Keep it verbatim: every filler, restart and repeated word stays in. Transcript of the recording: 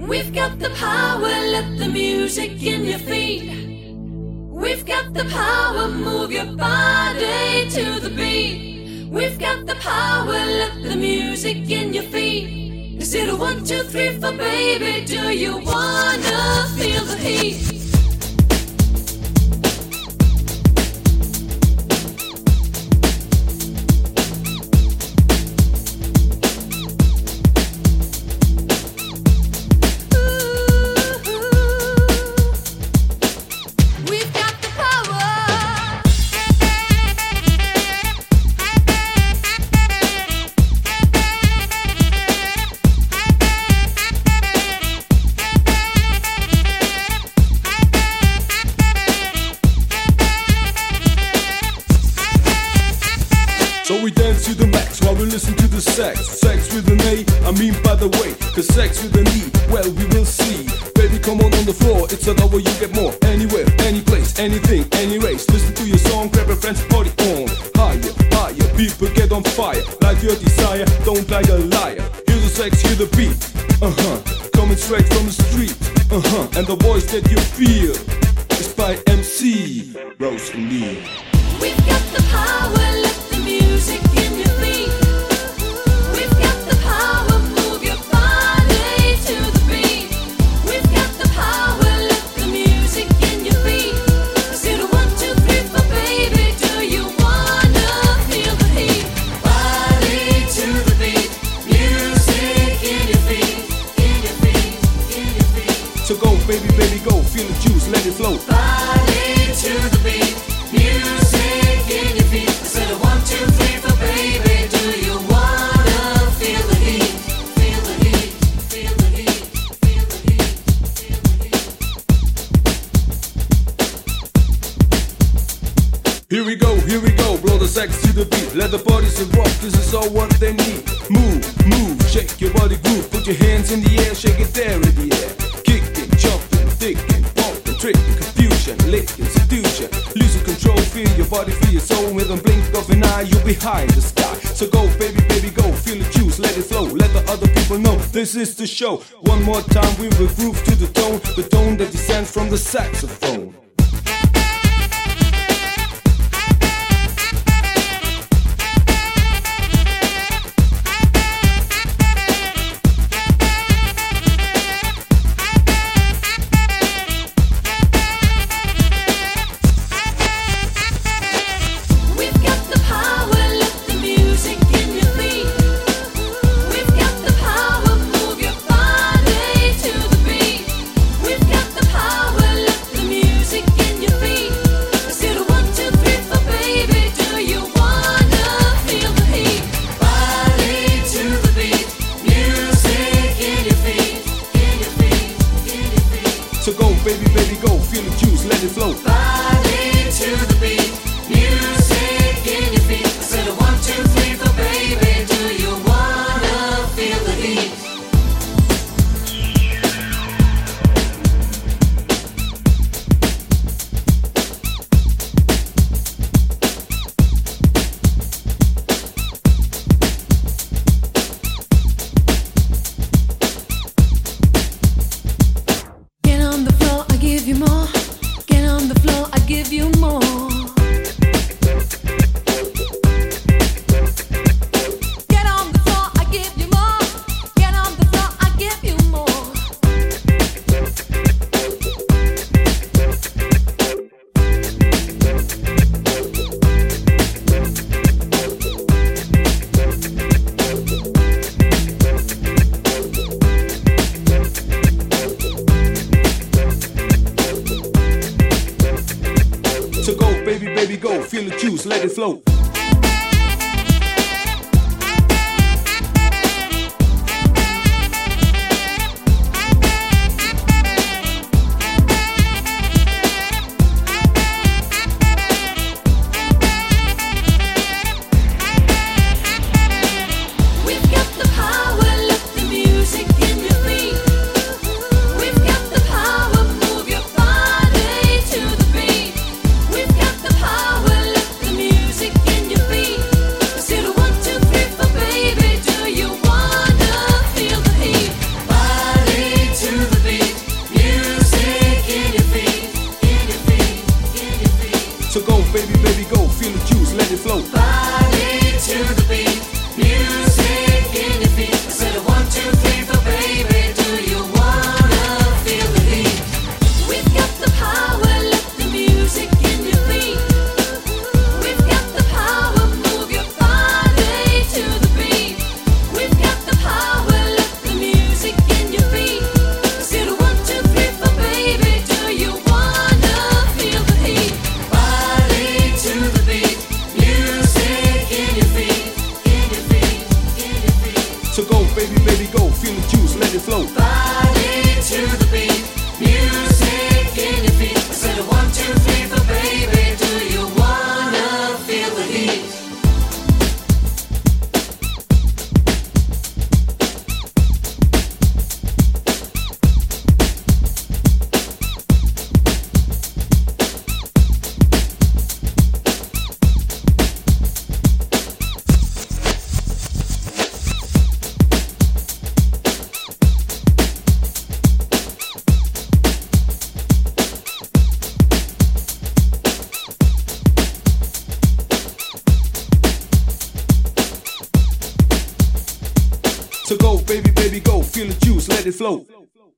We've got the power, let the music in your feet. We've got the power, move your body to the beat. We've got the power, let the music in your feet. Is it a one, two, three, four, baby? Do you wanna feel the heat? So we dance to the max while we listen to the sax. Sex with an A, I mean by the way. Cause sex with an E, well we will see. Baby come on on the floor, it's a double you get more. Anywhere, any place, anything, any race. Listen to your song, grab a friend's party on. Higher, higher, people get on fire. Like your desire, don't like a liar. Hear the sex, hear the beat, uh-huh. Coming straight from the street, uh-huh. And the voice that you feel is by M C Rose and Lee. We've got the power, let the music in your feet. We've got the power, move your body to the beat. We've got the power, let the music in your feet. Is it a one, two, three, four, baby? Do you wanna feel the heat? Body to the beat, music in your feet, in your feet, in your feet. So go, baby, baby, go, feel the juice, let it flow. Body to the beat, music in your feet. I said a one, two, three, four, baby. Do you wanna feel the heat? Feel the heat, feel the heat, feel the heat, feel the heat. Here we go, here we go, blow the sax to the beat. Let the bodies rock, this is all what they need. Move, move, shake your body groove. Put your hands in the air, shake it there in the air. Kicking, jumping, thinking, bumping, tricking, confusion, licking, seduction. Losing control, feel your body, feel your soul. With a blink of an eye, you'll be high in the sky. So go, baby, baby, go, feel the juice, let it flow. Let the other people know this is the show. One more time, we will groove to the tone, the tone that descends from the saxophone. So go, baby, baby, go, feel the juice, let it flow. Body to the beat, music in your feet. I said a one, two, three, four, baby. Do you wanna feel the heat? Give you more, get on the floor, I give you more. Get on the floor, I give you more. Get on the floor, I give you more. So go, baby, baby, go, feel the juice, let it flow. We've got the power, let the music in your feet. We've got the power, move your body to the beat. We've got the power, let the music in So go, baby, baby, go. Feel the juice, let it flow. Body to the beat, music in your feet. I said a one, two, three for baby. Do you wanna feel the heat? So go, baby, baby, go. Feel the juice, let it flow.